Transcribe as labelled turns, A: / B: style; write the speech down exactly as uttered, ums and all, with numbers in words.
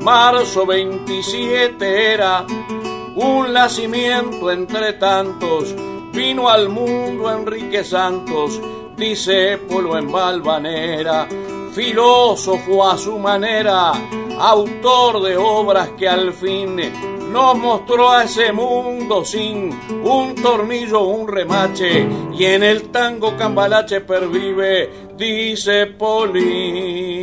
A: marzo veintisiete era un nacimiento entre tantos, vino al mundo Enrique Santos, discípulo en Valvanera, filósofo a su manera, autor de obras que al fin nos mostró a ese mundo sin un tornillo, un remache, y en el tango cambalache pervive, dice Polín.